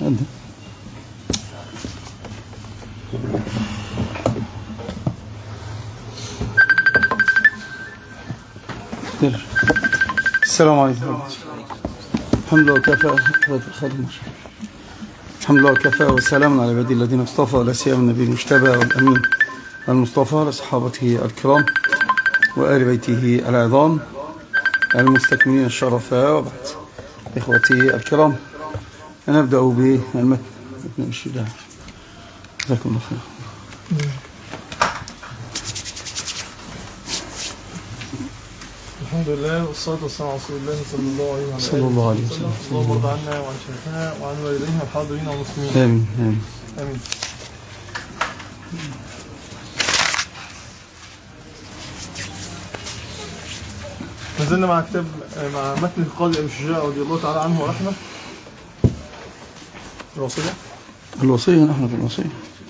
السلام عليكم. الحمد لله وكفى. الحمد لله وكفى والسلام على عبادي الذين اصطفى، ولا سيما النبي المجتبى والأمين المصطفى، لصحابته الكرام وآل بيته العظام المستكملين الشرفاء، وبعد. إخوتي الكرام، نبدأ بالمتن. جزاكم الله خير. الحمد لله والصلاة والسلام على رسول الله صلى الله عليه وسلم. اللهم ارض عنا وعن شيخنا وعن والدينا الحاضرين والمسلمين. آمين آمين آمين. ما زلنا مع متن القاضي أبي الشجاع رضي الله تعالى عنه ورحمه. الوصية نحن في الوصية.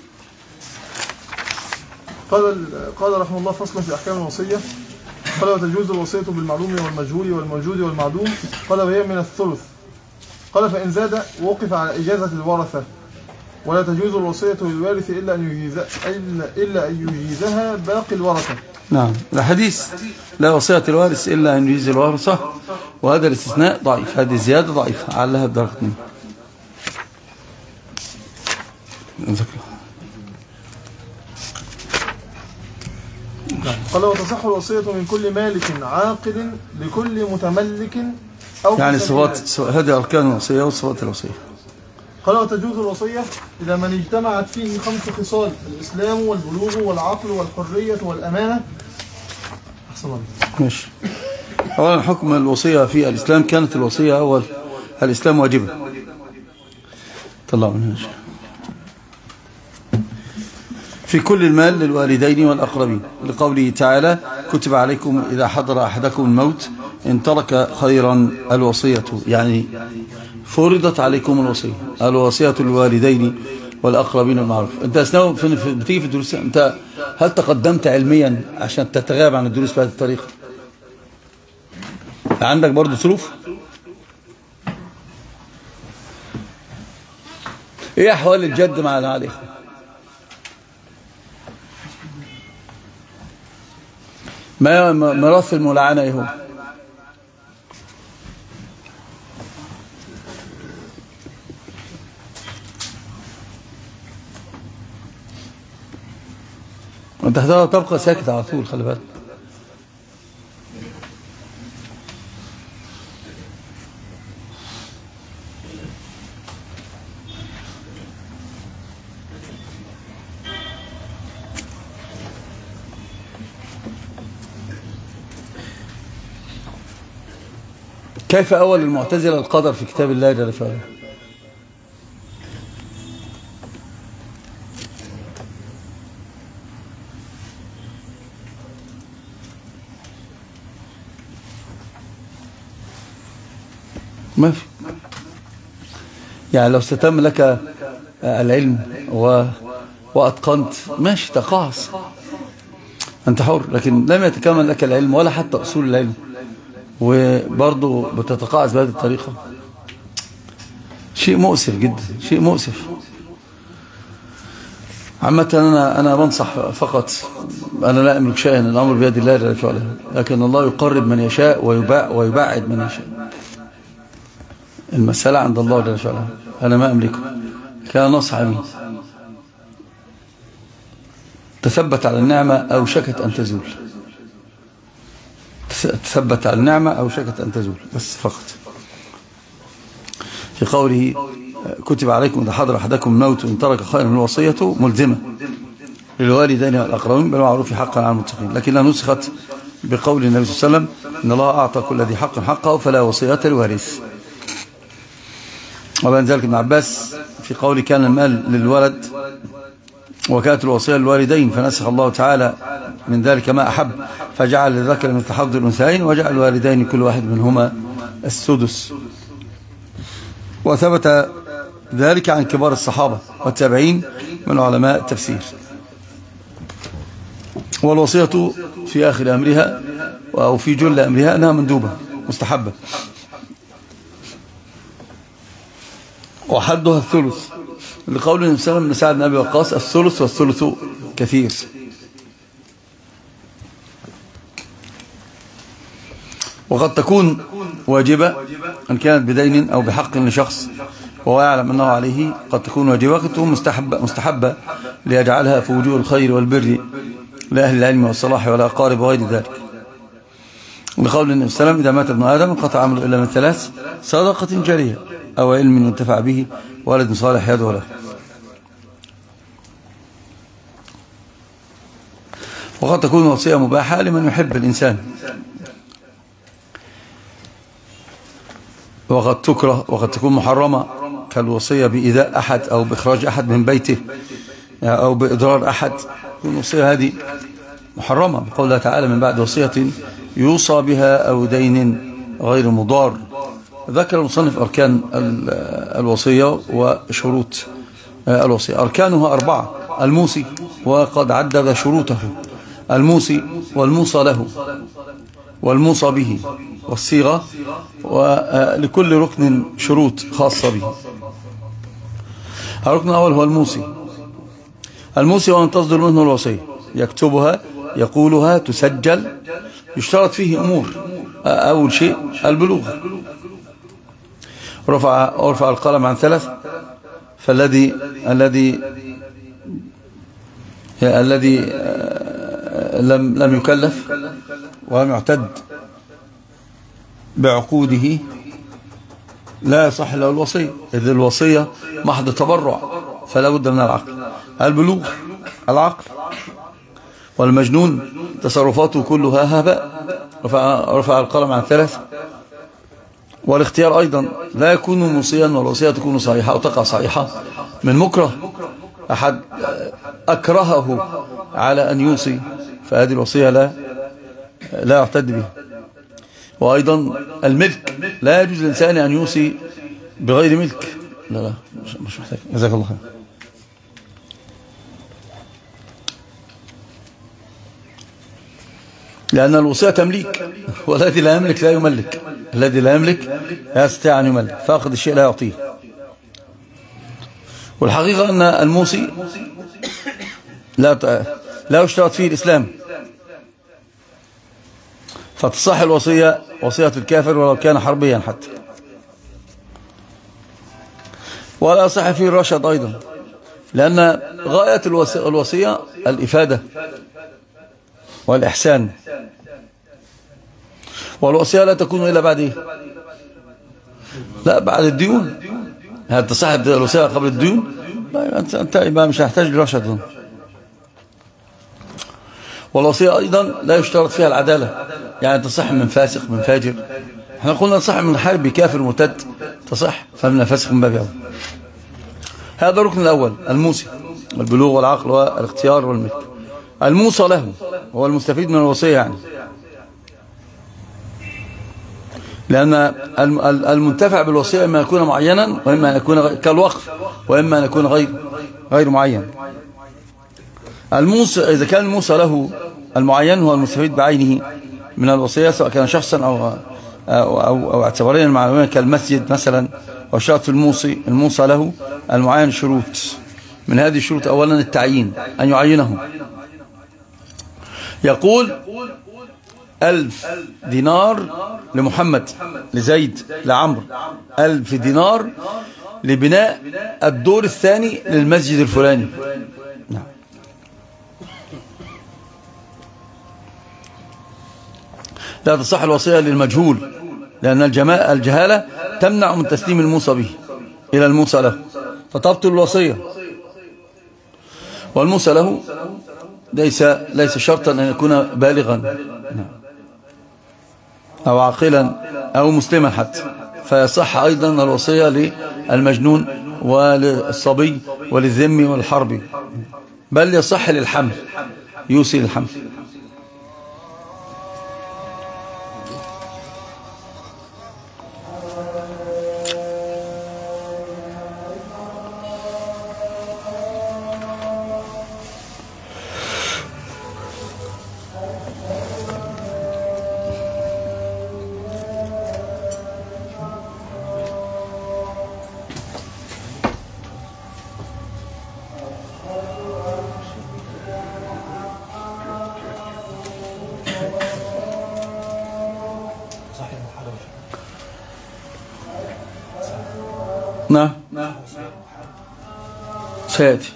قال رحمه الله: فصل في أحكام الوصية. قال: وتجوز الوصية بالمعلوم والمجهول والموجود والمعدوم. قال: وهي من الثلث. قال: فإن زاد وقف على إجازة الورثة. ولا تجوز الوصية للوارث إلا أن يجيزها باقي الورثة. نعم، الحديث لا وصية الوارث إلا أن يجيز الورثة، وهذا الاستثناء ضعيف، هذه الزيادة ضعيفة علها بدرجة 2. قال: وتصح الوصية من كل مالك عاقل لكل متملك أو يعني صفات، هذه أركان الوصية وصفات الوصية. قال: وتجوز الوصية إذا من اجتمعت فيه 5 خصال: الإسلام والبلوغ والعقل والحرية والأمانة. أحسن الله. ماشي. أولا حكم الوصية في الإسلام، كانت الوصية أول الإسلام واجبة. طلع منها شيء. في كل المال للوالدين والأقربين، لقوله تعالى: كتب عليكم إذا حضر أحدكم الموت إن ترك خيرا الوصية، يعني فرضت عليكم الوصية للوالدين والأقربين المعروف. أنت أثناء بتيجي في الدروس، أنت هل تقدمت علميا عشان تتغاب عن الدروس بهذه الطريقة؟ عندك برضو ظروف؟ إيه أحوال الجد مع الإخوة؟ ما ميراث الملعنة إيه هو؟ انت تبقى ساكت على طول، خلي بالك. كيف أول المعتزلة القدر في كتاب الله جل وعلا؟ ما في، يعني لو استتم لك العلم وأتقنت ماشي تقاعس، أنت حر، لكن لم يتكامل لك العلم ولا حتى أصول العلم وبرضه بتتقاعس بهذه الطريقة، شيء مؤسف جدا، شيء مؤسف. عامة أنا بنصح فقط، أنا لا أملك شيئا، الأمر بيد الله جل وعلا، لكن الله يقرب من يشاء ويبعد من يشاء. المسألة عند الله جل وعلا، أنا ما أملكه. كان نصح أمين: تثبت على النعمة أو شكت أن تزول. تثبت على النعمة أو شكت أن تزول، بس فقط. في قوله: كتب عليكم إذا حضر أحدكم الموت إن ترك خيرا الوصية ملزمة للوالدين والأقربين بالمعروف حقا على المتقين، لكنها نسخت بقول النبي صلى الله عليه وسلم: إن الله أعطى كل ذي حق حقه فلا وصية للوارث. وبين ذلك ابن عباس في قوله: كان المال للولد وكانت الوصية للوالدين، فنسخ الله تعالى من ذلك ما أحب فجعل للذكر مثل حظ الأنثيين وجعل الوالدين كل واحد منهما السدس. وثبت ذلك عن كبار الصحابة والتابعين من علماء التفسير. والوصية في آخر أمرها أو في جل أمرها أنها مندوبة مستحبة، وحدها الثلث، لقول النبي صلى الله عليه وسلم لسعد بن أبي وقاص: الثلث والثلث كثير. وقد تكون واجبة إن كانت بدين أو بحق لشخص وهو يعلم أنه عليه، قد تكون واجبة، قد تكون مستحبة ليجعلها في وجوه الخير والبر لأهل العلم والصلاح والأقارب وغير ذلك، لقول النبي صلى الله عليه وسلم: إذا مات ابن آدم انقطع عمله إلا من ثلاث: صدقة جارية أو علم ينتفع به ولد صالح يدعو له. وقد تكون وصية مباحة لمن يحب الإنسان، وقد تكره، وقد تكون محرمة كالوصية بإيذاء أحد أو بإخراج أحد من بيته أو بإضرار أحد. الوصية هذه محرمة بقول الله تعالى: من بعد وصية يوصى بها أو دين غير مضار. ذكر المصنف أركان الوصية وشروط الوصية. أركانها 4: الموصي، وقد عدد شروطه: الموصي والموصى له والموصى به والصيغة، ولكل ركن شروط خاصة به. الركن الأول هو الموصي. الموصي وأن تصدر منه الوصية، يكتبها، يقولها، تسجل. يشترط فيه أمور: أول شيء البلوغ، رفع القلم عن 3، فالذي لم يكلف ولم يعتد بعقوده لا يصح له الوصية، إذ الوصية محض تبرع فلا بد من العقل. البلوغ، العقل. والمجنون تصرفاته كلها هباء، رفع القلم عن 3. والاختيار أيضا، لا يكون موصيا والوصية تكون صحيحة أو تقع صحيحة من مكره، أحد أكرهه على أن يوصي، فهذه الوصية لا يعتد بها. وأيضا الملك، لا يجوز للإنسان أن يوصي بغير ملك. لا مش محتاج، جزاك الله خير. لأن الوصية تمليك، والذي لا يملك لا يملك، الذي لا يملك لا يستطيع أن يملك، فاقد الشيء لا يعطيه. والحقيقة أن الموصي لا يشترط فيه الإسلام، فتصح الوصية وصية الكافر ولو كان حربيا حتى. ولا يصح فيه الرشد أيضا، لأن غاية الوصية الإفادة والإحسان، والوصية لا تكون إلا بعد إيه؟ لا، بعد الديون. هل تصح الوصية قبل الديون؟ لا، أنت مش هتحتاج لرشد. والوصية أيضا لا يشترط فيها العدالة، يعني تصح من فاسق من فاجر. احنا قلنا تصح من حربي كافر مرتد تصح، فمن فاسق من باب أول. هذا الركن الأول: الموصي والبلوغ والعقل والاختيار والملك. الموصى له هو المستفيد من الوصية، يعني لأن المنتفع بالوصية إما يكون معينا وإما أن يكون كالوقف وإما أن يكون غير معين. الموصى، إذا كان الموصى له المعين هو المستفيد بعينه من الوصية، سواء كان شخصا أو اعتباريا معلوميا كالمسجد مثلا، وشرط في الموصى له المعين شروط. من هذه الشروط: أولا التعيين، أن يعينه. يقول: 1000 دينار لمحمد، لزيد، لعمر، 1000 دينار لبناء الدور الثاني للمسجد الفلاني. نعم. لا تصح الوصية للمجهول، لأن الجهالة تمنع من تسليم الموصى به إلى الموصى له، فتبطل الوصية. والموصى له ليس شرطا أن يكون بالغا أو عاقلا أو مسلما حتى، فيصح أيضا الوصية للمجنون وللصبي وللذمي والحربي، بل يصح للحمل، يوصي للحمل. نعم سيأتي.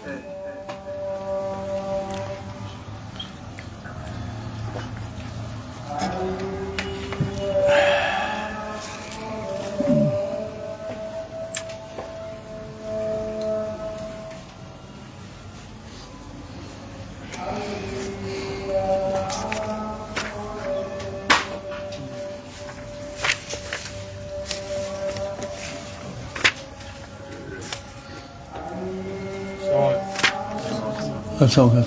الله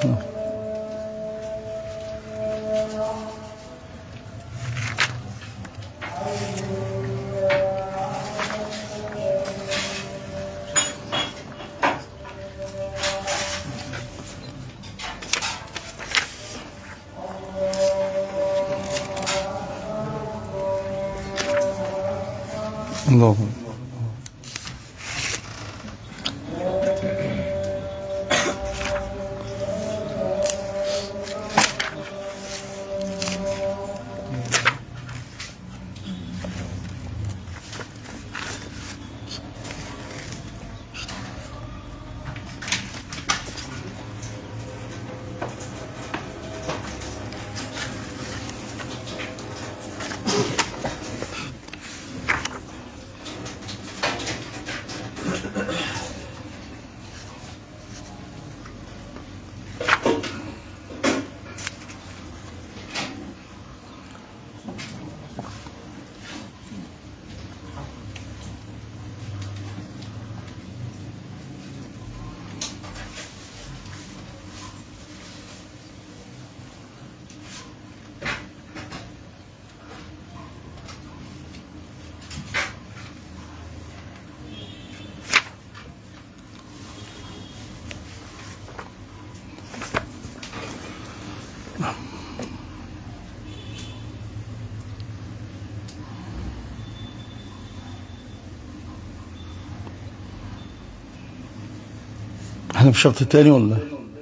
احنا في الشرط الثاني ولا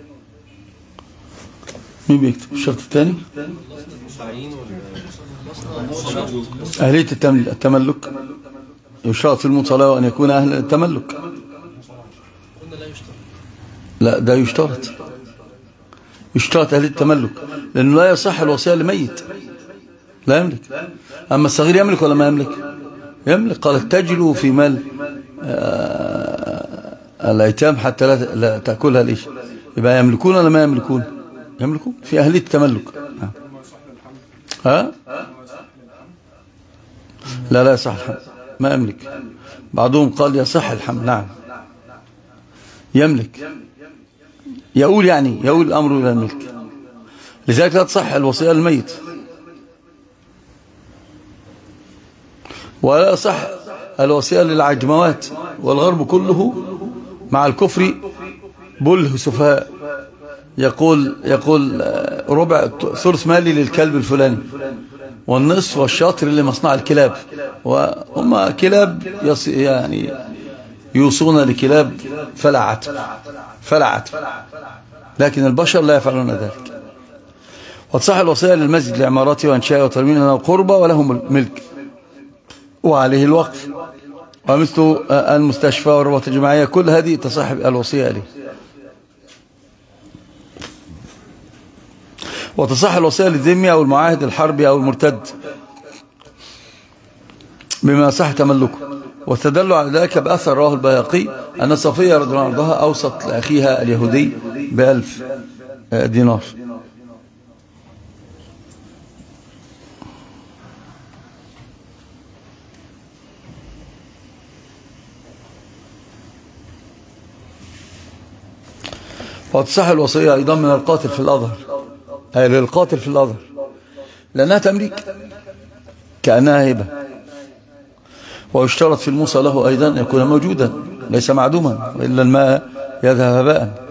مين بيكتب الشرط الثاني؟ أهلية التملك يشترط في المصلاة أن يكون أهل التملك. لا ده يشترط أهلية التملك لأنه لا يصح الوصية لميت لا يملك. أما الصغير يملك ولا ما يملك؟ يملك. قال تجلوا في مال الأيتام حتى لا تأكلها ليش. يبقى يملكون ولا ما يملكون؟ يملكون في أهلية التملك. ها؟ لا يصح الحمل ما يملك. بعضهم قال يصح الحمل. نعم يملك. يقول الأمر إلى الملك. لذلك لا تصح الوصية للميت ولا صح الوصية للعجموات والغرب كله مع الكفر بله سفهاء. يقول ربع ثلث مالي للكلب الفلاني والنصف والشاطر لمصنع الكلاب وهم كلاب يعني يوصون لكلاب فلا عتب لكن البشر لا يفعلون ذلك. وتصح الوصية للمسجد لعمارته وانشائه وترميمه قربة ولهم ملك وعليه الوقف ومثل المستشفى والرباط الجماعية كل هذه تصح الوصية عليه. وتصح الوصية للذمي أو المعاهد الحربي أو المرتد بما صح تملكه. واستدلوا على ذلك بأثر رواه البيهقي أن صفية رضي الله عنها أوصت لأخيها اليهودي ب1000 دينار. وتصح الوصية أيضا من القاتل في الأظهر أي للقاتل في الأظهر لأنها تمليك كأنها هبة. ويشترط في الموصى له أيضا أن يكون موجودا ليس معدوما وإلا الماء يذهب هباء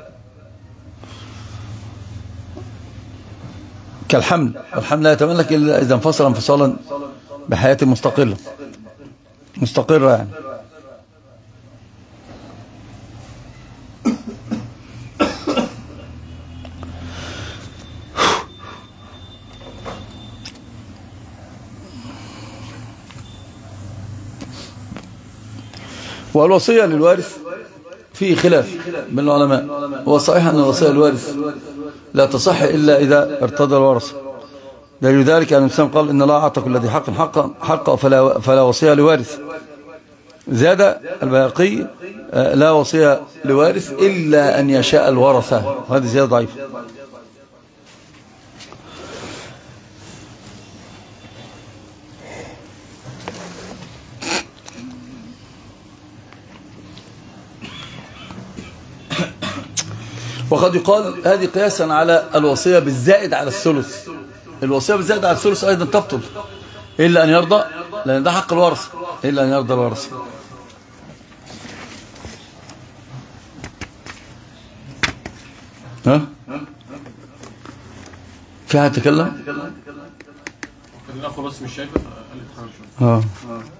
كالحمل. والحمل لا يتملك إلا إذا انفصل انفصالا بحياة مستقرة يعني. والوصية للوارث فيه خلاف بين العلماء. هو صحيح أن الوصية للوارث لا تصح إلا إذا ارتضى الورثة. دليل ذلك أن الإسلام قال إن الله أعطى كل ذي حق فلا وصية لوارث. زاد البيهقي لا وصية لوارث إلا أن يشاء الورثة، وهذه زيادة ضعيفة. وقد يقال هذه قياسا على الوصية بالزائد على الثلث. الوصية بالزائد على الثلث أيضا تبطل إلا أن يرضى، لأن ده حق الورثة، إلا أن يرضى الورثة. ها؟ في حد تكلم؟ لا خلاص مش شايفه قال لي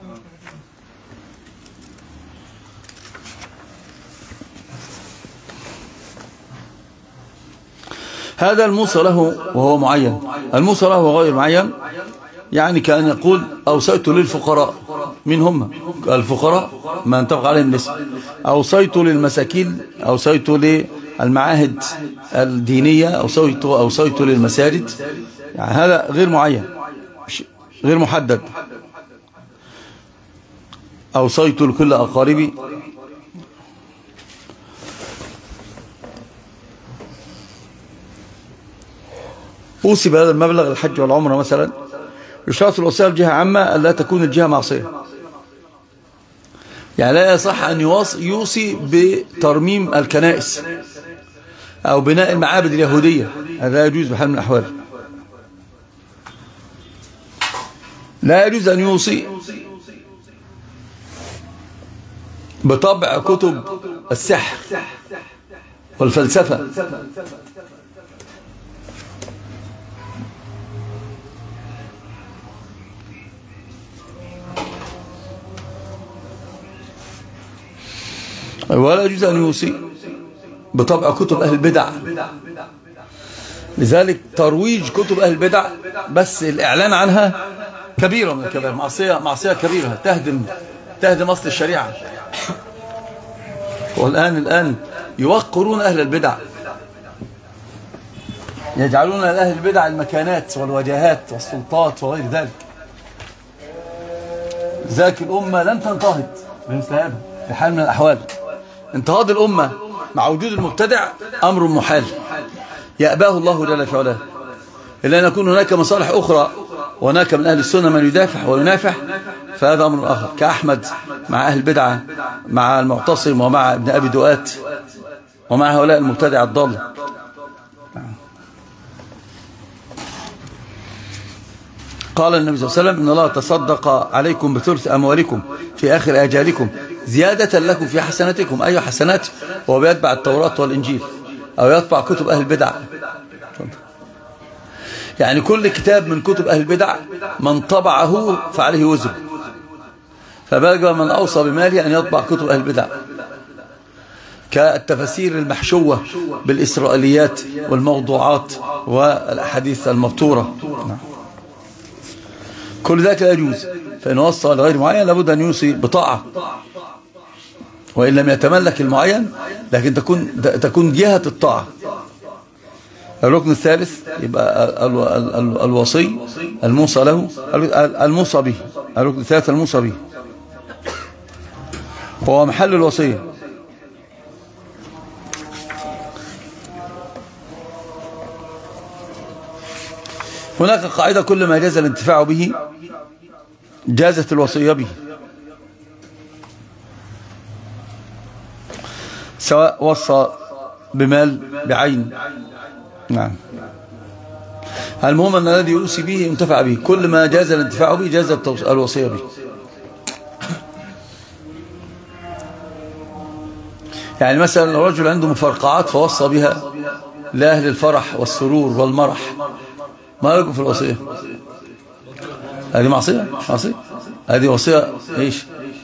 هذا الموصى له وهو معين. الموصى له وغير معين يعني كأن يقول أوصيت للفقراء. من هم الفقراء؟ ما انطبق عليهم الاسم. أوصيت للمساكين، أوصيت للمعاهد الدينية، أوصيت للمساجد. يعني هذا غير معين، غير محدد. أوصيت لكل أقاربي. أوصي بهذا المبلغ الحج والعمرة مثلا. يشترط الوصية الجهة عامة ألا تكون الجهة معصية. يعني لا يصح أن يوصي بترميم الكنائس أو بناء المعابد اليهودية، هذا لا يجوز بحال من الأحوال. لا يجوز أن يوصي بطبع كتب السحر والفلسفة. ولا يجوز أن يوصي بطبع كتب أهل البدع. لذلك ترويج كتب أهل البدع بس الإعلان عنها كبيرة من الكبائر، معصية كبيرة تهدم أصل الشريعة. والآن يوقرون أهل البدع، يجعلون لأهل البدع المكانات والوجاهات والسلطات وغير ذلك. ذاك الأمة لن تنتهض بمثل هذا بحال من الأحوال. انتهاض الأمة مع وجود المبتدع أمر محال يأباه الله جل في علاه، إلا أن يكون هناك مصالح أخرى، وهناك من أهل السنة من يدافع وينافح، فهذا أمر آخر، كأحمد مع أهل البدعة، مع المعتصم ومع ابن أبي دؤات ومع هؤلاء المبتدع الضال. قال النبي صلى الله عليه وسلم إن الله تصدق عليكم بثلث أموالكم في آخر آجالكم زيادة لكم في حسناتكم. أي حسنات؟ هو بيتبع التوراة والإنجيل أو يتبع كتب أهل البدع. يعني كل كتاب من كتب أهل البدع من طبعه فعليه وزر، فبالغ من أوصى بماله أن يطبع كتب أهل البدع كالتفاسير المحشوة بالإسرائيليات والموضوعات والأحاديث المبتورة. كل ذلك لا يجوز. فإن وصى لغير معين لابد أن يوصي بطاعة، وإن لم يتملك المعين لكن تكون جهة الطاعة. الركن الثالث يبقى الوصي الموصى له، الموصى به. الركن الثالث الموصى به هو محل الوصية. هناك قاعدة: كل ما جاز الانتفاع به جازت الوصية به، سواء وصى بمال بعين. نعم، المهم أن الذي يوصي به ينتفع به. كل ما جاز الانتفاع به جازت الوصية به. يعني مثلا لو رجل عنده مفرقعات فوصى بها لأهل الفرح والسرور والمرح، ما لكم في الوصية؟ هذه معصية؟ مش معصية؟ هذه وصية ايش؟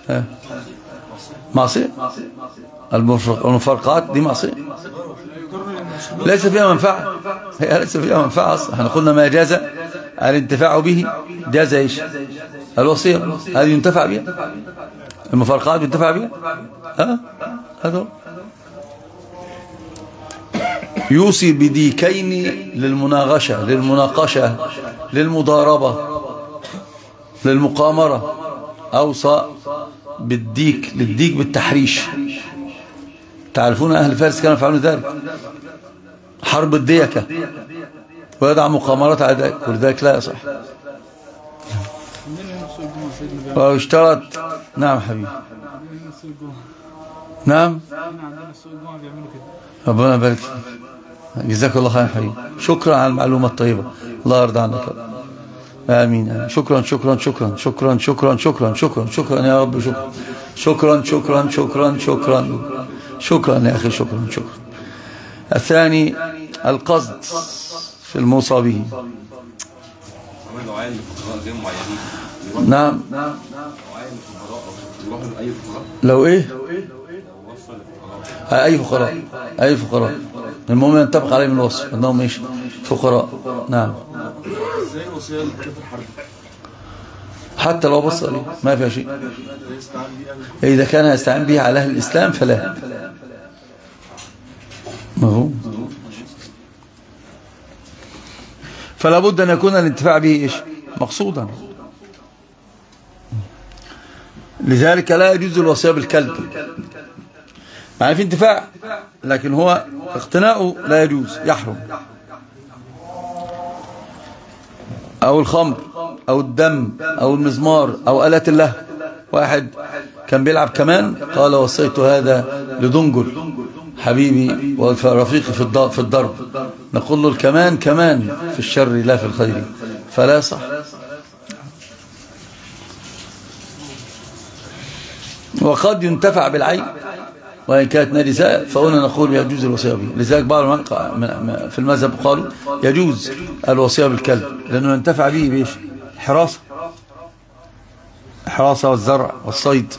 معصية؟ المفرقات دي معصية، ليس فيها منفعة، هي ليس فيها منفعة أصلا. احنا قلنا ما جاز الانتفاع به جاز ايش؟ الوصية، هذه ينتفع بها. المفارقات بينتفع بيها. هذا يوصي بديكين للمناغشة، للمناقشة، للمضاربة، للمقامرة. أوصى بالديك، للديك بالتحريش. تعرفون أهل فارس كانوا يفعلون ذلك، حرب الديكة، ويدع مقامرات على ذلك، ولذلك لا يصح. واشترط. نعم حبيبي. نعم ربنا يبارك فيك، جزاك الله خير حبيبي، شكرا على المعلومة الطيبة، الله يرضى عنك. آمين. شكرا شكرا شكرا شكرا شكرا شكرا شكرا شكرا يا رب، شكرا شكرا شكرا شكرا شكرا يا أخي، شكرا شكرا. الثاني القصد في الموصى به. نعم. لو ايه اي فقراء، اي فقراء، المهم ينطبق عليهم الوصف انهم ايش؟ فقراء. نعم. ازاي الوصيه اللي في الحرب؟ حتى لو بص عليه ما فيها شيء، اذا كان يستعين به على اهل الاسلام فلا. مفهوم؟ فلا بد ان يكون الانتفاع به ايش؟ مقصودا. لذلك لا يجوز الوصية بالكلب، يعني في انتفاع لكن هو اقتناؤه لا يجوز، يحرم. او الخمر او الدم او المزمار او آلة الله. واحد كان بيلعب كمان، قال وصيت هذا لدنجل حبيبي ورفيقي في الضرب، نقول له الكمان كمان في الشر لا في الخير، فلا صح. وقد ينتفع بالعين وإن كانت نجسة، فهنا نقول يجوز الوصية به. لذلك بعض في المذهب قالوا يجوز الوصية بالكلب، لأنه ينتفع به بإيش؟ الحراسة والزرع والصيد.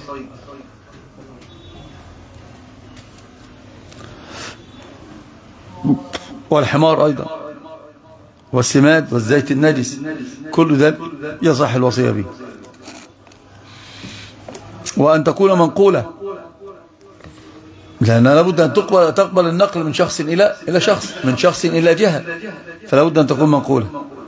والحمار أيضا، والسماد والزيت النجس، كل ذلك يصح الوصية به. وأن تكون منقولة، لأن لابد أن تقبل النقل من شخص إلى شخص، من شخص إلى جهة، فلا بد أن تكون منقولة.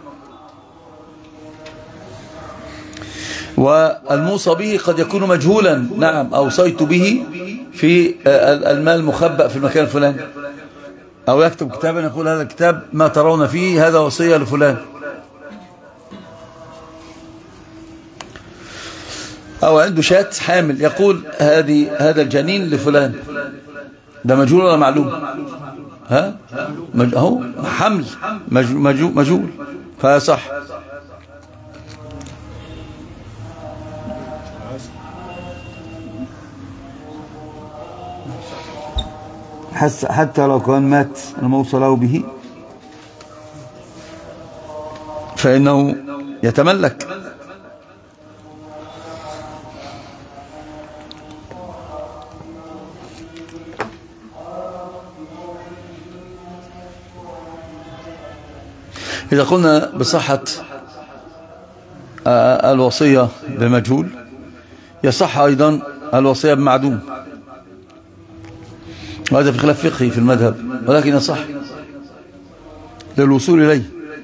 والموصى به قد يكون مجهولا. نعم، أوصيت به في المال مخبأ في المكان الفلاني، أو يكتب كتابا يقول هذا الكتاب ما ترون فيه هذا وصية لفلان، أو عنده شاة حامل يقول هذا الجنين لفلان، ده مجهول ولا معلوم؟ هو حمل مجهول فصح. حتى لو كان مات الموصى له به فإنه يتملك. إذا قلنا بصحة الوصية بمجهول، يصح أيضا الوصية بمعدوم، وهذا في خلاف فقهي في المذهب، ولكن يصح للوصول إليه.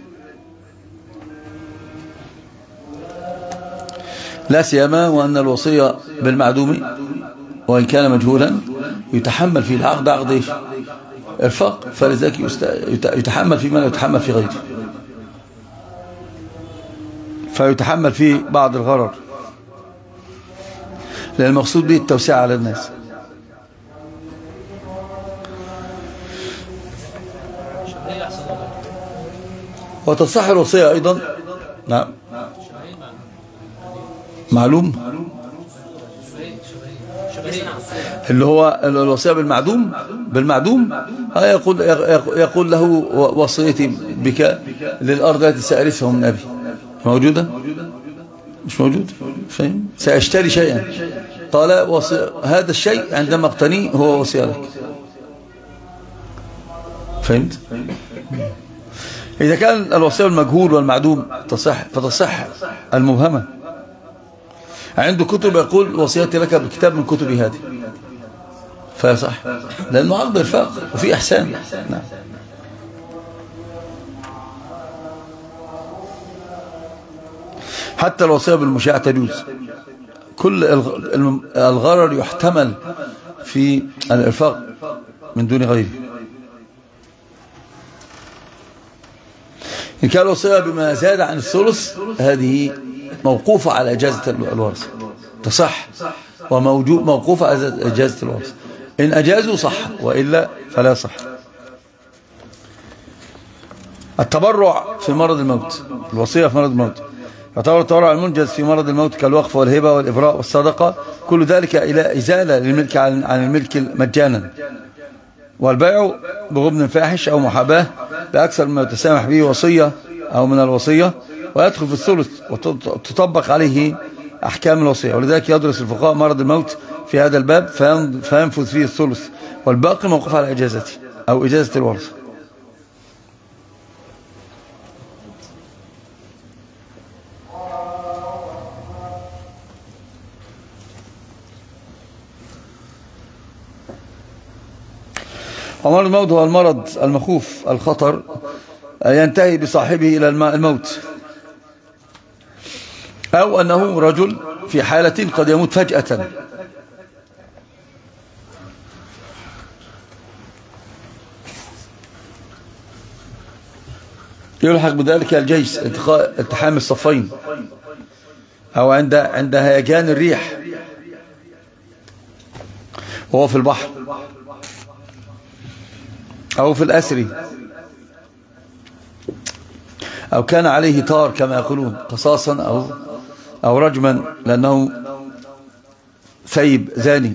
لا سيما وأن الوصية بالمعدوم وإن كان مجهولا يتحمل في العقد عقد إيش؟ إرفاق، فلذلك يتحمل في ما لا يتحمل في غيره، فيتحمل فيه بعض الغرر، لأن المقصود به التوسعة على الناس. وتصح الوصية أيضا. نعم، معلوم اللي هو الوصية بالمعدوم يقول له وصيتي بك للأرض التي سأرثها من أبي، موجودة؟ مش موجود، فاهم؟ سأشتري شيئا، قال هذا الشيء عندما اقتنيه هو وصية لك، فهمت؟ إذا كان الوصية المجهول والمعدوم تصح، فتصح المبهمة. عنده كتب يقول وصيتي لك بكتاب من كتبي هذه، فيصح لأنه عقد رفاق وفي إحسان. نعم. حتى الوصية بالمشاع تجوز، كل الغرر يحتمل في الإرفاق من دون غيره. إن كان الوصية بما زاد عن الثلث هذه موقوفة على إجازة الورثة تصح، وموقوفة على إجازة الورثة، إن أجازوا صح وإلا فلا صح. التبرع في مرض الموت، الوصية في مرض الموت يعتبر التبرع المنجز في مرض الموت كالوقف والهبة والإبراء والصدقة، كل ذلك إلى إزالة للملك عن الملك مجانا، والبيع بغبن فاحش أو محاباة بأكثر مما يتسامح به وصية أو من الوصية، ويدخل في الثلث وتطبق عليه أحكام الوصية. ولذلك يدرس الفقهاء مرض الموت في هذا الباب فينفذ فيه الثلث، والباقي موقف على إجازته أو إجازة الورثة. ومرض الموت هو المرض المخوف الخطر ينتهي بصاحبه إلى الموت، أو أنه رجل في حالة قد يموت فجأة، يلحق بذلك الجيش التحام الصفين، أو عند هيجان الريح وهو في البحر، أو في الأسر، أو كان عليه طار كما يقولون قصاصا أو رجما لأنه ثيب زاني.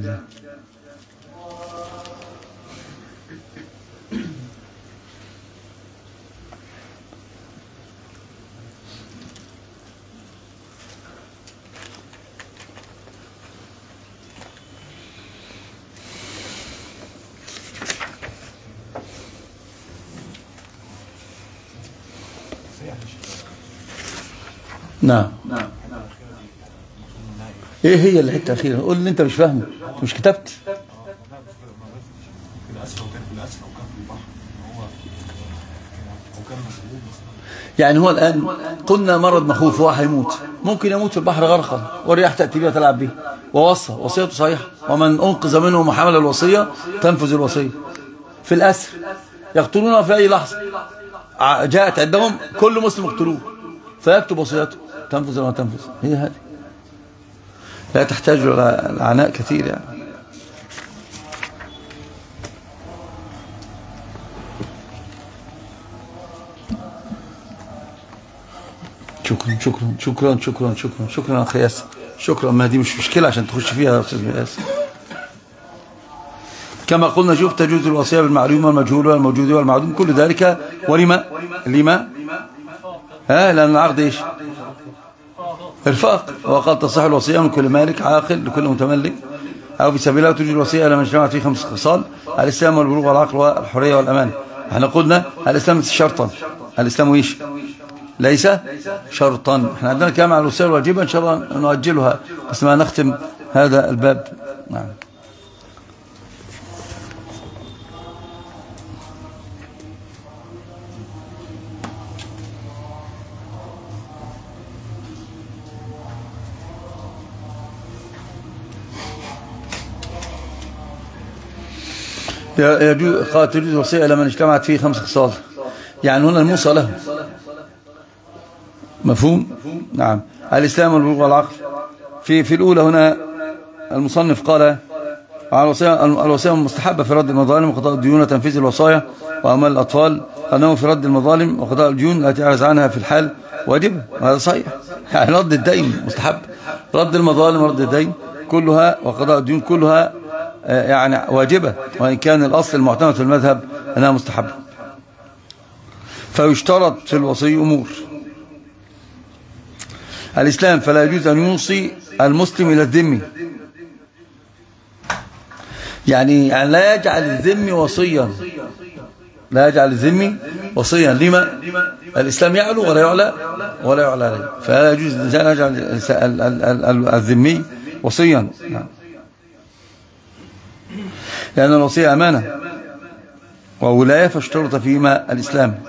نعم. ايه هي اللي حته اخيره؟ قول اللي انت مش فاهمه، مش كتبت. يعني هو الان قلنا مرض مخوف هو هيموت، ممكن يموت في البحر غرقا والرياح تاتي بها تلعب به، ووصى وصيته صحيحه، ومن انقذ منه وحمل الوصيه تنفذ الوصيه. في الاسر يقتلونه في اي لحظه جاءت عندهم كل مسلم يقتلوه، فيكتب وصيته تنفذ ولا تنفذ. هي هذه لا تحتاج إلى عناء كثير يعني. شكرا شكرا شكرا شكرا شكرا شكرا أخي ياسر، شكرا. ما دي مش مشكلة عشان تخش فيها يا أستاذ ياسر. كما قلنا شوف تجوز الوصية بالمعلوم والمجهول والموجود والمعدوم كل ذلك. لما لأن العقد إيش؟ إرفاق. وقال تصح الوصية من كل مالك عاقل لكل متملك أو في سبيل الله. تجوز الوصية إلى من اجتمعت فيه 5 خصال: الإسلام والبلوغ والعقل والحرية والأمان. احنا قلنا الإسلام ليس شرطا، الإسلام إيش؟ ليس شرطا. احنا عندنا كلام على الوصية الواجبة إن شاء الله نؤجلها بس ما نختم هذا الباب. نعم. قال تجوز الوصية إلى من اجتمعت فيه 5 خصال، يعني هنا الموصى له. مفهوم؟ نعم. الإسلام والبلوغ والعقل. في الأولى هنا المصنف قال الوصية مستحبة في رد المظالم وقضاء الديون وتنفيذ الوصايا وأموال الأطفال، أنه في رد المظالم وقضاء الديون التي يعرض عنها في الحال واجب. هذا صحيح، يعني رد الدين مستحب، رد المظالم ورد الدين كلها وقضاء الديون كلها يعني واجبة، وإن كان الأصل المعتمد في المذهب أنها مستحبة. فيشترط في الوصي أمور: الإسلام، فلا يجوز أن يوصي المسلم إلى الذمي، يعني لا يجعل الذمي وصيا، لا يجعل الذمي وصيا لما الإسلام يعلو ولا يعلى عليه، فلا يجوز أن يجعل الذمي وصيا. نعم. لأن الوصية أمانة وولاية، فاشترط فيما الإسلام.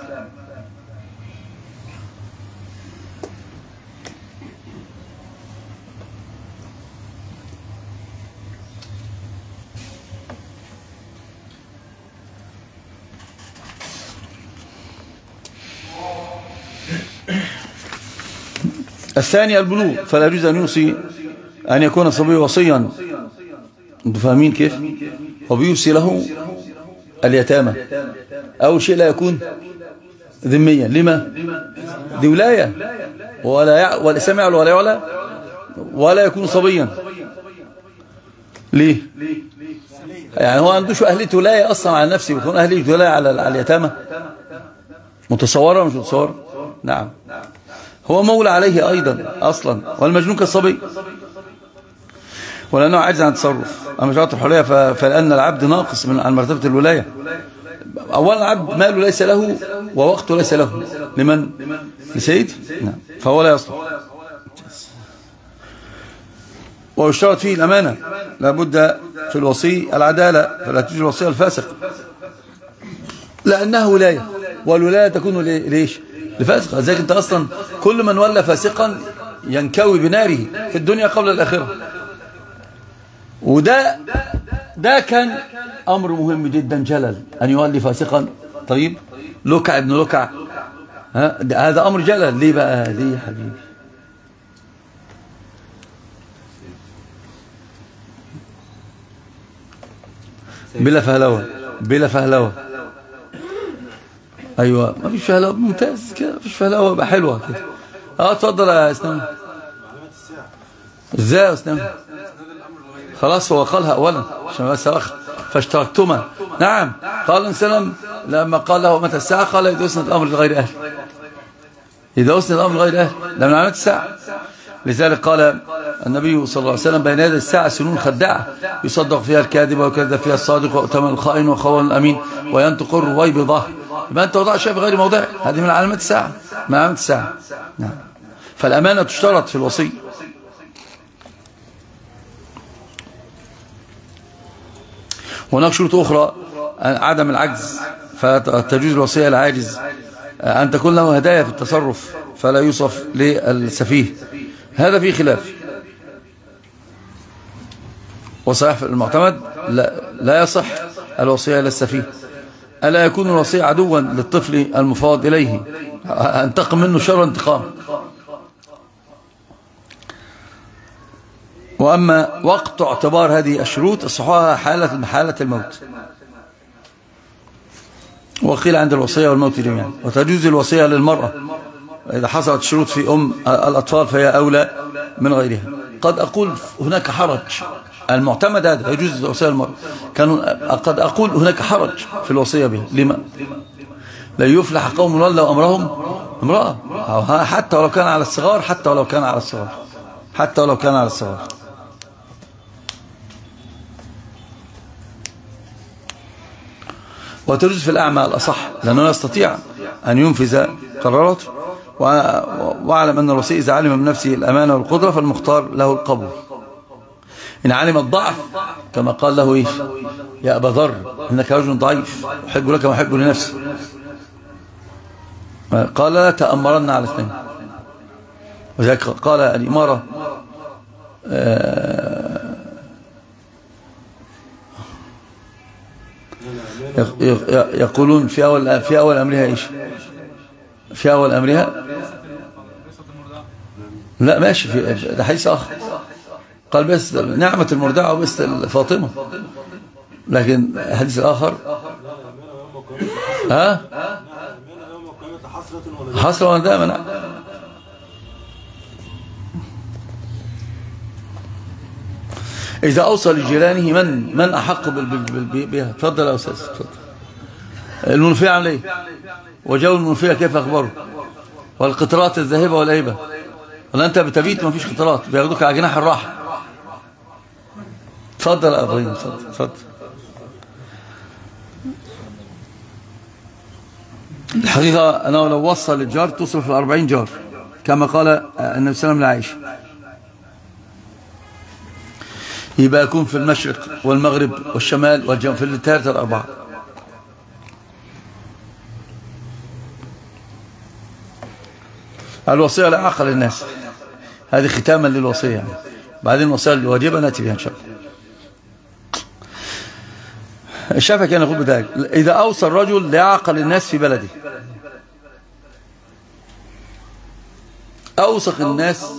الثاني البلوغ، فلا يجوز أن يوصي أن يكون الصبي وصيا. أنتم فاهمين كيف؟ وبيوصي له اليتامى أو شيء لا يكون ذميا. لما؟ دي ولاية، والإسلام يعلو ولا يكون صبيا. ليه؟ يعني هو عنده شو أهلية ولاية أصلا على نفسه، بيكون أهلية ولاية على اليتامى. متصورة مش متصورة؟ نعم. هو مولى عليه أيضا أصلا، والمجنون كالصبي، ولأنه عاجز عن التصرف. أما شرط الحرية فلأن العبد ناقص عن مرتبة الولاية. أولا العبد ماله ليس له ووقته ليس له. لمن؟ لسيد. نعم. فهو لا يصلح. ويشترط فيه الأمانة، لابد في الوصي العدالة، فلا تجوز الوصية الفاسق، لأنها ولاية، والولاية تكون ليش؟ لفاسق. ذلك أنت أصلا كل من ولى فاسقا ينكوي بناره في الدنيا قبل الآخرة. وده كان أمر مهم جدا جلل، أن يولي فاسقا. طيب لكع ابن لكع، هذا أمر جلل. ليه بقى؟ ليه يا حبيبي؟ بلا فهلوة. أيوة، ما فيش فهلوة. ممتاز كده، ما فيش فهلوة، بقى حلوة كده. اتفضل يا اسلام. ازاي يا اسلام؟ خلاص هو قالها أولا عشان بس فاشتركتما. نعم. قال الإنسان لما قال له متى الساعة قال إذا أسند الأمر لغير أهل. إذا أسند الأمر لغير أهل لما علامة الساعة. لذلك قال النبي صلى الله عليه وسلم بين يدي الساعة سنون خداعة يصدق فيها الكاذب ويكذب فيها الصادق ويؤتمن الخائن وخون الأمين وينطق الرويبضة. يبقى أنت وضع شيء في غير موضع، هذه من علامات الساعة، من علامات الساعة. نعم. فالأمانة تشترط في الوصي. هناك شروط أخرى: عدم العجز، فتجوز الوصية العاجز، أن تكون له هدايا في التصرف فلا يوصف للسفيه. هذا فيه خلاف، وصحيح في المعتمد لا يصح الوصية للسفيه. ألا يكون الوصي عدوا للطفل المفاوض إليه، انتقم منه شر انتقام. وأما وقت اعتبار هذه الشروط الصحاحة حالة الموت، وقيل عند الوصية والموت جميعا. وتجوز الوصية للمرأة إذا حصلت شروط في الأطفال فهي أولى من غيرها. قد أقول هناك حرج، المعتمد هذا يجوز الوصية للمرأة. قد أقول هناك حرج في الوصية به. لما؟ لا يفلح قوم ولوا أمرهم امرأة، حتى ولو كان على الصغار، حتى ولو كان على الصغار. وتجوز في الأعمى الأصح، لأنه يستطيع أن ينفذ قراراته. واعلم أن الوصي إذا علم من نفسه الأمانة والقدرة فالمختار له القبول. إن علم الضعف كما قال له إيش؟ يا أبا ذر إنك رجل ضعيف أحب لك وأحب لنفسي، قال لا تأمرن على اثنين. وذلك قال الإمارة يقولون في أول أمرها إيش؟ في أول أمرها لا ماشي، ده حديث آخر قال بس نعمة المرضعة وبس فاطمة، لكن الحديث الآخر حسرة وندامة. إذا أوصى لجيرانه من أحق بها؟ تفضل يا أستاذ. تفضل. المنفية عامل إيه؟ وجو المنفية كيف أخباره؟ والقطرات الذاهبة والأيبة؟ ولا أنت بتبيت ما فيش قطرات بياخدوك على جناح الراحة؟ تفضل يا أبراهيم. تفضل. الحقيقة أنه لو وصل الجار تصرف 40 جار كما قال النبي صلى الله عليه وسلم لعائشة، يبقى يكون في المشرق والمغرب والشمال والجنوب في الثلاثة الأربعة. الوصية لا عقل للناس، هذه ختاما للوصية يعني. بعدين الوصية الواجبة نأتي بها إن شاء الله. الشافعي كان يقول بذلك: إذا أوصى الرجل لعقل الناس في بلده، أوسق الناس،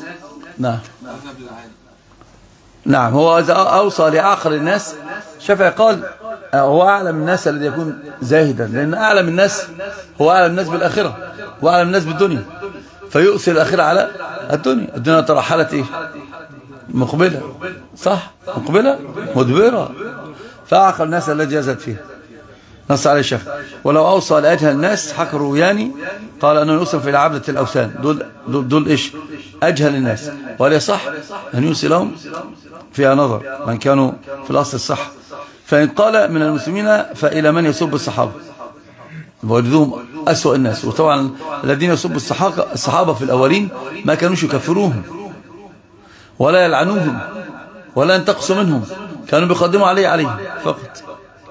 نعم هو إذا أوصى لعقل الناس، الشافعي قال هو أعلم الناس الذي يكون زاهدا، لأن أعلم الناس هو أعلم الناس بالآخرة وأعلم الناس بالدنيا، فيؤثر الآخرة على الدنيا. الدنيا ترى حالة إيه؟ مقبلة، صح؟ مقبلة مدبرة، فأعقل الناس الذي يزهد فيها. نص عليه الشافعي: ولو أوصى لأجهل الناس حق الروياني قال أنه يصرف إلى عبدة الأوثان. دول إيش؟ أجهل الناس، ولا يصح أن يوصي لهم فيها نظر، من كانوا في الأصل الصح. فإن قال من المسلمين فإلى من يسب الصحابة، وجدوهم أسوأ الناس. وطبعا الذين يسبوا الصحابة في الأولين ما كانوش يكفروهم ولا يلعنوهم ولا ينتقصوا منهم، كانوا بيقدموا عليه فقط.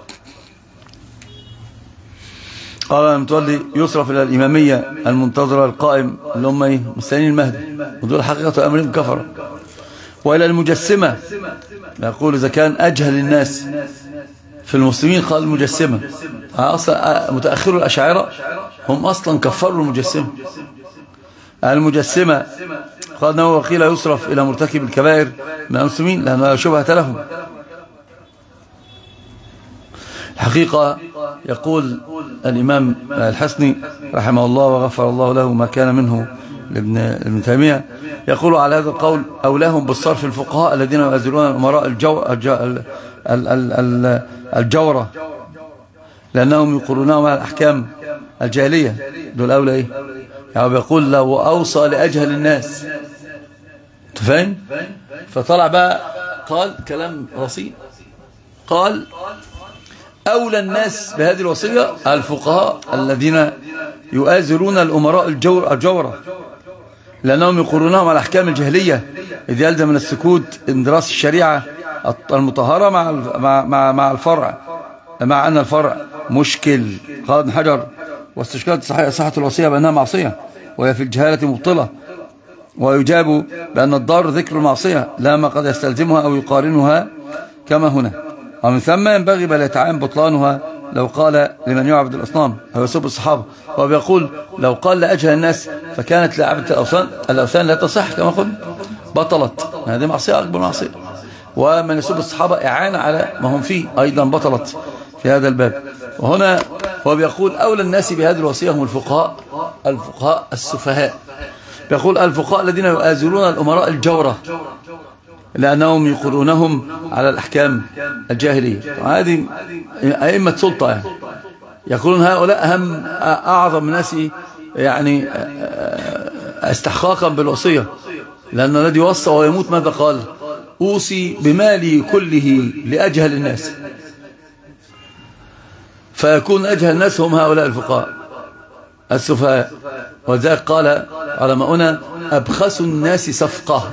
قال المتولي: يصرف إلى الإمامية المنتظرة القائم اللي هم ايه؟ مستنيين المهدي، ودول حقيقة أمرهم كفرة. وإلى المجسمة، يقول إذا كان أجهل الناس في المسلمين قال المجسمة، أصلا متأخروا الأشاعرة هم أصلا كفروا المجسمة. المجسمة قال أنه وقيل يصرف إلى مرتكب الكبائر من المسلمين لأنه لا شبهة لهم. الحقيقة يقول الإمام الحسني رحمه الله وغفر الله له ما كان منه لابن تيمية، يقول على هذا القول: أولاهم بالصرف الفقهاء الذين يؤذرون الأمراء الجورة لأنهم يقولونهم على الأحكام الجاهلية، دول أولى إيه؟ يعني بيقول لو أوصى لأجهل الناس، تفهم؟ فطلع بقى قال كلام رصين، قال: أولى الناس بهذه الوصية الفقهاء الذين يؤازرون الأمراء الجورة لأنهم يقرونهم على أحكام الجاهلية، إذ يلزم من السكوت اندراس الشريعة المطهرة مع الفرع، مع أن الفرع مشكل. قال ابن حجر: واستشكالت صحة الوصية بأنها معصية وهي في الجهالة مبطلة، ويجاب بأن الضار ذكر المعصية لا ما قد يستلزمها أو يقارنها كما هنا. ومن ثم ينبغي بل يتعين بطلانها لو قال لمن يعبد الأصنام أو يسب الصحابة. وبيقول لو قال لأجهل الناس فكانت لعبد الأوثان لا تصح كما قلنا، بطلت، هذه معصية أكبر معصية. ومن يسب الصحابة إعانة على ما هم فيه أيضا بطلت في هذا الباب. وهنا هو بيقول أولى الناس بهذه الوصية هم الفقهاء السفهاء. بيقول الفقهاء الذين يؤازرون الأمراء الجورة لأنهم يقولونهم على الأحكام الجاهلية. هذه أئمة سلطة يعني، يقولون هؤلاء أعظم الناس يعني استحقاقا بالوصية، لأن الذي وصى ويموت ماذا قال؟ أوصي بمالي كله لأجهل الناس، فيكون أجهل الناس هم هؤلاء الفقهاء السفهاء. وذلك قال علماؤنا: أبخس الناس صفقة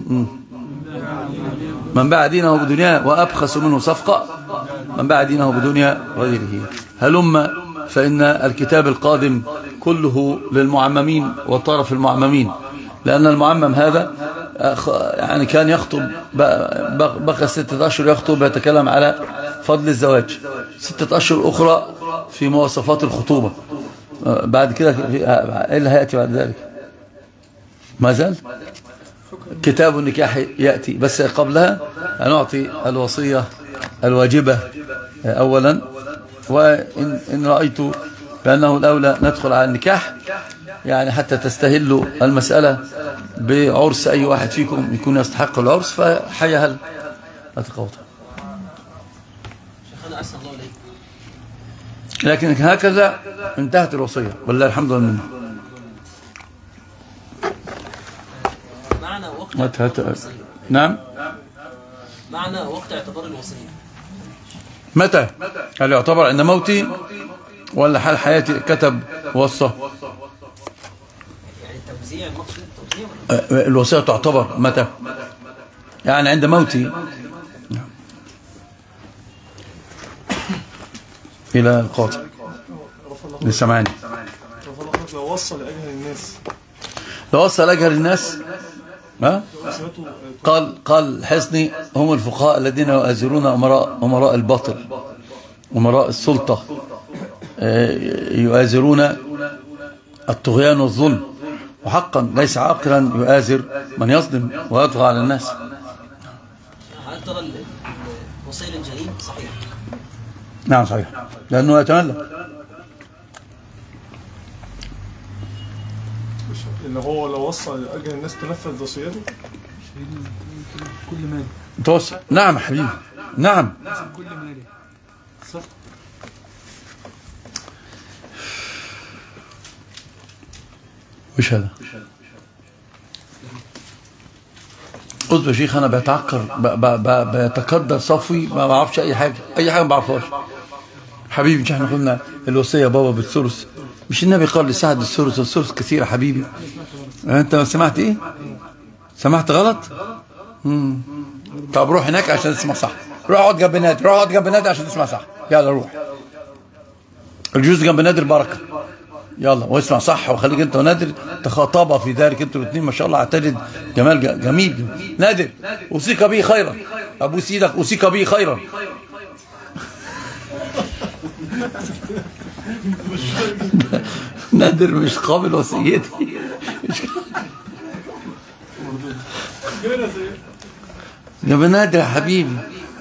من باع دينه بدنيا، وأبخس منه صفقة من باع دينه بدنيا غيره. هلم فإن الكتاب القادم كله للمعممين وطرف المعممين، لأن المعمم هذا يعني كان يخطب بقى 6 أشهر يخطب يتكلم على فضل الزواج، 6 أشهر أخرى في مواصفات الخطوبة. بعد كده إيه اللي هيأتي بعد ذلك؟ ما زال كتاب النكاح يأتي، بس قبلها نعطي الوصية الواجبة أولا. وإن رأيت بأنه الأولى ندخل على النكاح يعني حتى تستهلوا المسألة بعرس أي واحد فيكم يكون يستحق العرس، فحيا هل أتقوطها. لكن هكذا انتهت الوصية والله الحمد لله. معنى وقت نعم، معنى وقت اعتبار الوصية متى؟ هل يعتبر عند موتي ولا حال حياتي؟ كتب وصى. يعني التوزيع المقصود التوزيع الوصية تعتبر متى؟ يعني عند موته. إلى القاضي لسمعني. لو وصل لأجهل الناس، لو وصل أجهل الناس، ها؟ قال الحصني هم الفقهاء الذين يؤازرون أمراء الباطل، أمراء السلطة، يؤازرون الطغيان والظلم، وحقا ليس عاقلا يؤازر من يظلم ويطغى على الناس. هل ترى الوصي للجنين صحيح؟ نعم صحيح، لأنه يتملك. إن هو لو وصل لأجهل الناس تنفذ وصيته كل مالي توصل. نعم حبيبي، نعم. كل مالي صح. وش هذا؟ قلت يا شيخ أنا بتعكر بتكدر صفي، ما بعرفش أي حاجة ما بعرفهاش حبيبي. مش احنا قلنا الوصية بابا بالثلث؟ مش النبي قال لسعد الثلث والثلث كثير يا حبيبي؟ أنت سمعت إيه؟ سمعت غلط؟ طب روح هناك عشان تسمع صح. روح اقعد جنب نادر، روح اقعد جنب نادر عشان تسمع صح. يلا روح الجوز جنب نادر بركة، يلا واسمع صح، وخليك انت ونادر تخاطبا في ذلك، انتوا الاثنين ما شاء الله اعتدد جمال جميل. نادر اوصيك به خيرا، ابو سيدك اوصيك به خيرا. نادر مش قابل وصيتي. جنب نادر يا حبيبي.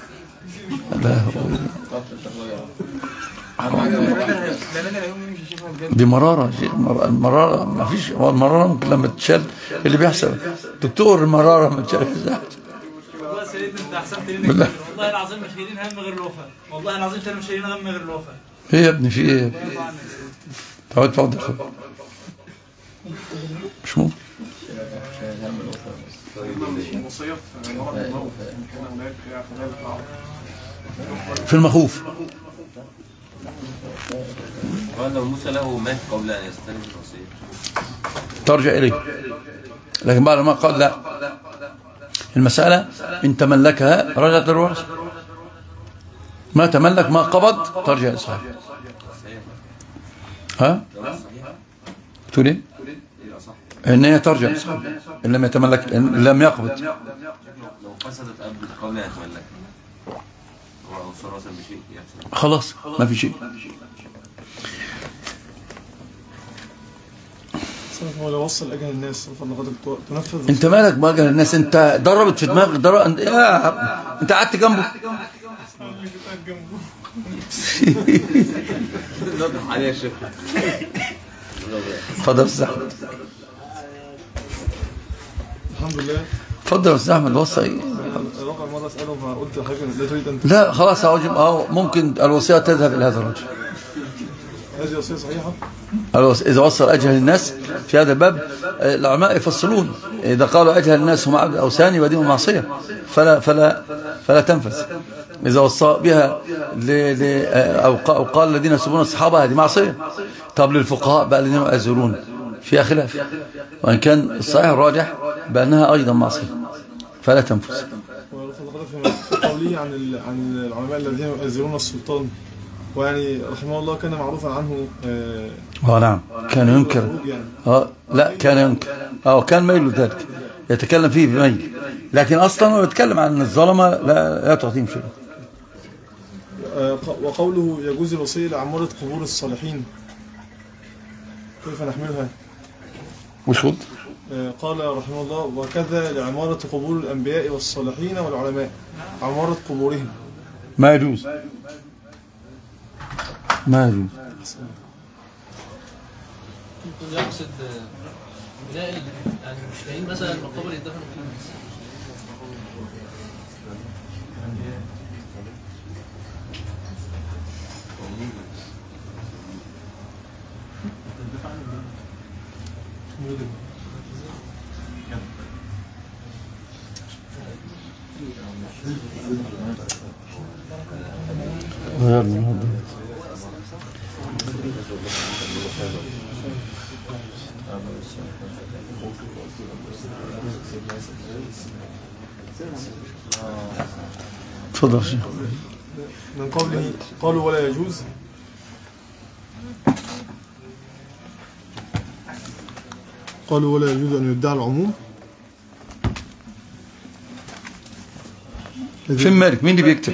دي مرارة، المرارة ما فيش. هو المرارة ممكن لما تتشال اللي بيحصل دكتور المرارة ما تشالش. والله سيدنا انت احسنت لنا، والله العظيم مش شايلين هم غير الوفاء، والله العظيم انت مش شايلين هم غير الوفاء. ايه يا ابني في ايه؟ تعال تفضل خد. مش ممكن. في المخوف قال لو موسى له مات قبل ان يستلم الوصيه ترجع اليه، لكن بعد ما قال لا، المسألة ان تملكها رجعت للورثة، ما تملك ما قبض ترجع لصاحبه. ها؟ تقول ايه؟ ان هي ترجع لصاحبه ان لم يتملك، ان لم يقبض. لو فسدت قبل ان يتملك وأوصى راسا بشيء يفسد، خلاص ما في شيء. هو لو وصل أجهل الناس تنفذ. انت مالك بأجهل الناس؟ انت ضربت في دماغك انت قعدت جنبه. عليه يا شيخ. اتفضل يا استاذ احمد. الحمد لله. اتفضل يا استاذ احمد. وصى ايه؟ رابع مرة أسأله فقلت لحضرتك لا تريد أن. لا خلاص ممكن الوصية تذهب إلى هذا الرجل. هذه وصية صحيحة. إذا وصل أجهل الناس في هذا الباب العلماء يفصلون، إذا قالوا أجهل الناس هم عبد أوثان ودين معصية فلا تنفذ. إذا وصى بها أو قال الذين يسبون الصحابة هذه معصية. طب للفقهاء بقى الذين يؤازرون فيها خلاف، وإن كان الصحيح الراجح بأنها أيضا معصية فلا تنفذ. في قوله عن العلماء الذين يؤازرون السلطان، ويعني رحمه الله كان معروفا عنه. نعم كان ينكر. لا كان ينكر، كان ميل ذلك، يتكلم فيه بميل، لكن اصلا هو يتكلم عن الظلمه لا تعطيهم شيء. وقوله يجوز الوصيه لعماره قبور الصالحين كيف نحملها؟ وش قلت؟ قال رحمه الله وكذا لعماره قبور الانبياء والصالحين والعلماء، عماره قبورهم ما يجوز. يقصد بناء يعني مش لاقيين مثلا مقابر يدفنوا فيه. تفضل يا شيخ. من قوله قالوا ولا يجوز قالوا ولا يجوز أن يدعى العموم. فين مالك؟ مين اللي بيكتب؟